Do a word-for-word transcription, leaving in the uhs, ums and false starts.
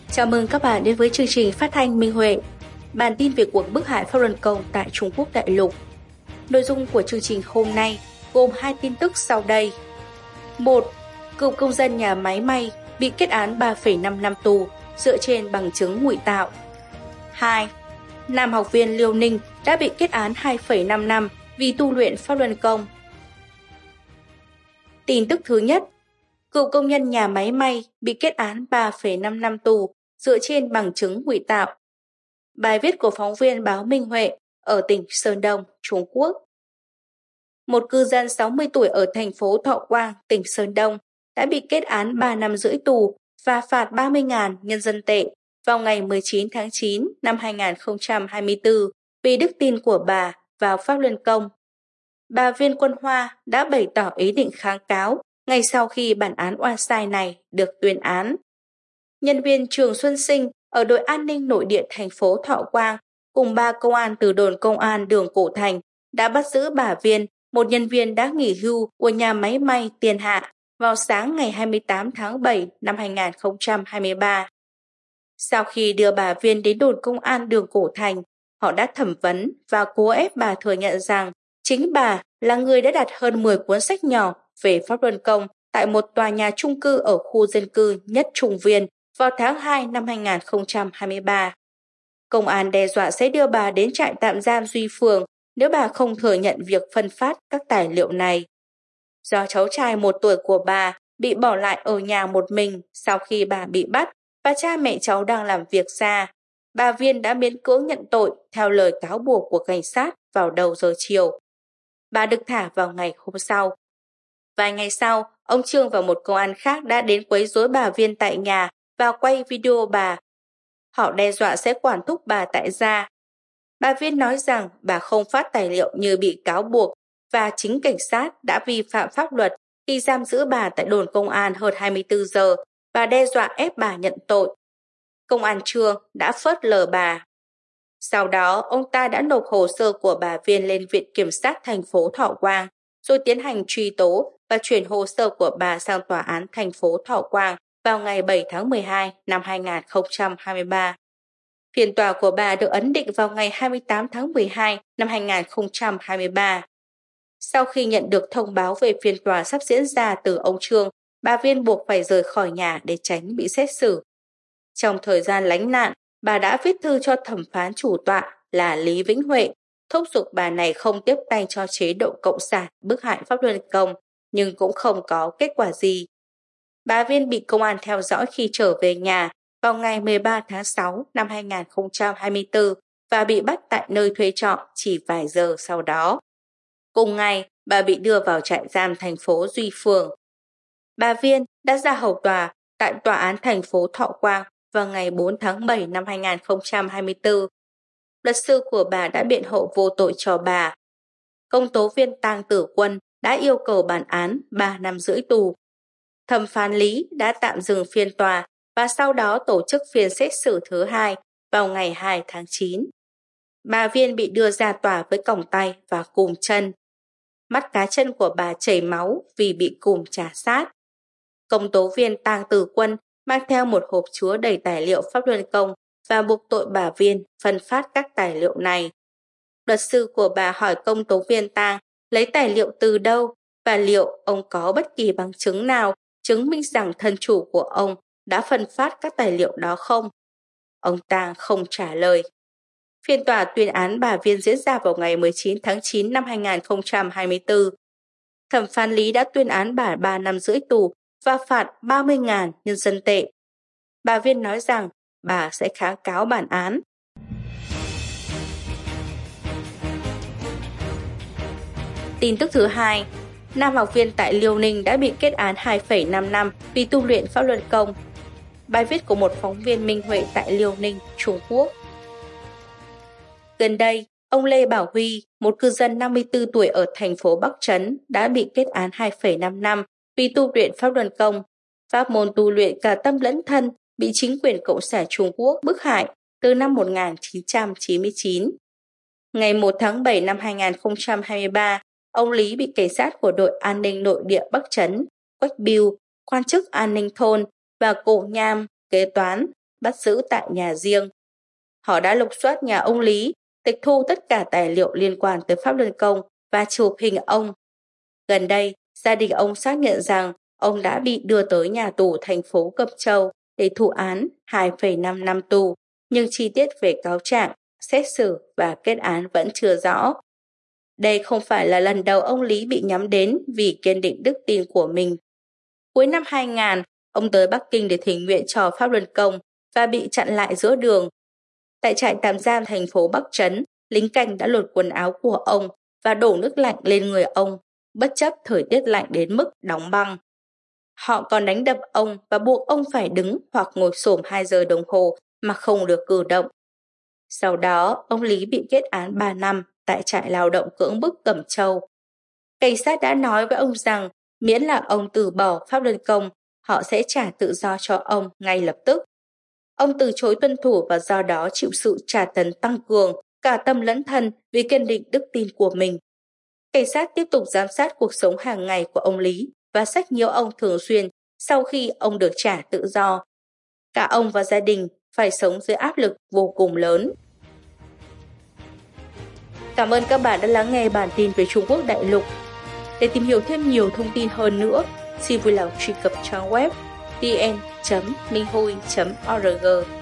Chào mừng các bạn đến với chương trình phát thanh Minh Huệ, bản tin về cuộc bức hại Pháp Luân Công tại Trung Quốc đại lục. Nội dung của chương trình hôm nay gồm hai tin tức sau đây. một. Cựu công dân nhà máy may bị kết án ba phẩy năm năm tù dựa trên bằng chứng ngụy tạo. hai. Nam học viên Liêu Ninh đã bị kết án hai phẩy năm năm vì tu luyện Pháp Luân Công. Tin tức thứ nhất, cựu công nhân nhà máy may bị kết án ba phẩy năm năm tù dựa trên bằng chứng ngụy tạo. Bài viết của phóng viên báo Minh Huệ ở tỉnh Sơn Đông, Trung Quốc. Một cư dân sáu mươi tuổi ở thành phố Thọ Quang, tỉnh Sơn Đông đã bị kết án ba năm rưỡi tù và phạt ba mươi nghìn nhân dân tệ vào ngày mười chín tháng chín năm hai nghìn không trăm hai mươi tư vì đức tin của bà vào Pháp Luân Công. Bà Viên Quân Hoa đã bày tỏ ý định kháng cáo ngay sau khi bản án oan sai này được tuyên án. Nhân viên Trường Xuân Sinh ở đội an ninh nội địa thành phố Thọ Quang cùng ba công an từ đồn công an đường Cổ Thành đã bắt giữ bà Viên, một nhân viên đã nghỉ hưu của nhà máy may Tiền Hạ, vào sáng ngày hai mươi tám tháng bảy năm hai nghìn không trăm hai mươi ba. Sau khi đưa bà Viên đến đồn công an đường Cổ Thành, họ đã thẩm vấn và cố ép bà thừa nhận rằng chính bà là người đã đặt hơn mười cuốn sách nhỏ về Pháp Luân Công tại một tòa nhà chung cư ở khu dân cư Nhất Trung Viên vào tháng hai năm hai nghìn không trăm hai mươi ba. Công an đe dọa sẽ đưa bà đến trại tạm giam Duy Phường nếu bà không thừa nhận việc phân phát các tài liệu này. Do cháu trai một tuổi của bà bị bỏ lại ở nhà một mình sau khi bà bị bắt và cha mẹ cháu đang làm việc xa, bà Viên đã miễn cưỡng nhận tội theo lời cáo buộc của cảnh sát vào đầu giờ chiều. Bà được thả vào ngày hôm sau. Vài ngày sau, ông Trương và một công an khác đã đến quấy rối bà Viên tại nhà và quay video bà. Họ đe dọa sẽ quản thúc bà tại gia. Bà Viên nói rằng bà không phát tài liệu như bị cáo buộc và chính cảnh sát đã vi phạm pháp luật khi giam giữ bà tại đồn công an hơn hai mươi tư giờ và đe dọa ép bà nhận tội. Công an Trương đã phớt lờ bà. Sau đó, ông ta đã nộp hồ sơ của bà Viên lên Viện Kiểm sát thành phố Thọ Quang, rồi tiến hành truy tố và chuyển hồ sơ của bà sang Tòa án thành phố Thọ Quang vào ngày bảy tháng mười hai năm hai nghìn không trăm hai mươi ba. Phiên tòa của bà được ấn định vào ngày hai mươi tám tháng mười hai năm hai nghìn không trăm hai mươi ba. Sau khi nhận được thông báo về phiên tòa sắp diễn ra từ ông Trương, bà Viên buộc phải rời khỏi nhà để tránh bị xét xử. Trong thời gian lánh nạn, bà đã viết thư cho thẩm phán chủ tọa là Lý Vĩnh Huệ, thúc giục bà này không tiếp tay cho chế độ cộng sản bức hại Pháp Luân Công, nhưng cũng không có kết quả gì. Bà Viên bị công an theo dõi khi trở về nhà vào ngày mười ba tháng sáu năm hai nghìn không trăm hai mươi tư và bị bắt tại nơi thuê trọ chỉ vài giờ sau đó. Cùng ngày, bà bị đưa vào trại giam thành phố Duy Phường. Bà Viên đã ra hầu tòa tại tòa án thành phố Thọ Quang vào ngày bốn tháng bảy năm hai nghìn không trăm hai mươi tư. Luật sư của bà đã biện hộ vô tội cho bà. Công tố viên Tang Tử Quân đã yêu cầu bản án ba năm rưỡi tù. Thẩm phán Lý đã tạm dừng phiên tòa và sau đó tổ chức phiên xét xử thứ hai vào ngày hai tháng chín. Bà Viên bị đưa ra tòa với còng tay và cùm chân. Mắt cá chân của bà chảy máu vì bị cùm trà sát. Công tố viên Tang Tử Quân mang theo một hộp chứa đầy tài liệu Pháp Luân Công và buộc tội bà Viên phân phát các tài liệu này. Luật sư của bà hỏi công tố viên Tang lấy tài liệu từ đâu và liệu ông có bất kỳ bằng chứng nào chứng minh rằng thân chủ của ông đã phân phát các tài liệu đó không? Ông Tang không trả lời. Phiên tòa tuyên án bà Viên diễn ra vào ngày mười chín tháng chín năm hai nghìn không trăm hai mươi tư. Thẩm phán Lý đã tuyên án bà ba năm rưỡi tù và phạt ba mươi nghìn nhân dân tệ. Bà Viên nói rằng bà sẽ kháng cáo bản án. Tin tức thứ hai, nam học viên tại Liêu Ninh đã bị kết án hai phẩy năm năm vì tu luyện Pháp Luân Công. Bài viết của một phóng viên Minh Huệ tại Liêu Ninh, Trung Quốc. Gần đây, ông Lê Bảo Huy, một cư dân năm mươi tư tuổi ở thành phố Bắc Trấn, đã bị kết án hai phẩy năm năm vì tu luyện Pháp Luân Công. Pháp môn tu luyện cả tâm lẫn thân bị chính quyền Cộng sản Trung Quốc bức hại từ năm một nghìn chín trăm chín mươi chín. Ngày một tháng bảy năm hai nghìn không trăm hai mươi ba, ông Lý bị cảnh sát của đội an ninh nội địa Bắc Trấn, Quách Biêu, quan chức an ninh thôn và Cổ Nham, kế toán bắt giữ tại nhà riêng. Họ đã lục soát nhà ông Lý, tịch thu tất cả tài liệu liên quan tới Pháp Luân Công và chụp hình ông. Gần đây, gia đình ông xác nhận rằng ông đã bị đưa tới nhà tù thành phố Cẩm Châu để thụ án hai phẩy năm năm tù, nhưng chi tiết về cáo trạng, xét xử và kết án vẫn chưa rõ. Đây không phải là lần đầu ông Lý bị nhắm đến vì kiên định đức tin của mình. Cuối năm hai nghìn, ông tới Bắc Kinh để thỉnh nguyện cho Pháp Luân Công và bị chặn lại giữa đường. Tại trại tạm giam thành phố Bắc Trấn, lính canh đã lột quần áo của ông và đổ nước lạnh lên người ông, bất chấp thời tiết lạnh đến mức đóng băng. Họ còn đánh đập ông và buộc ông phải đứng hoặc ngồi xổm hai giờ đồng hồ mà không được cử động. Sau đó, ông Lý bị kết án ba năm tại trại lao động cưỡng bức Cẩm Châu. Cảnh sát đã nói với ông rằng miễn là ông từ bỏ Pháp Luân Công, họ sẽ trả tự do cho ông ngay lập tức. Ông từ chối tuân thủ và do đó chịu sự tra tấn tăng cường, cả tâm lẫn thân vì kiên định đức tin của mình. Cảnh sát tiếp tục giám sát cuộc sống hàng ngày của ông Lý và sách nhiễu ông thường xuyên sau khi ông được trả tự do. Cả ông và gia đình phải sống dưới áp lực vô cùng lớn. Cảm ơn các bạn đã lắng nghe bản tin về Trung Quốc đại lục. Để tìm hiểu thêm nhiều thông tin hơn nữa, xin vui lòng truy cập trang web vn chấm minh hui chấm org.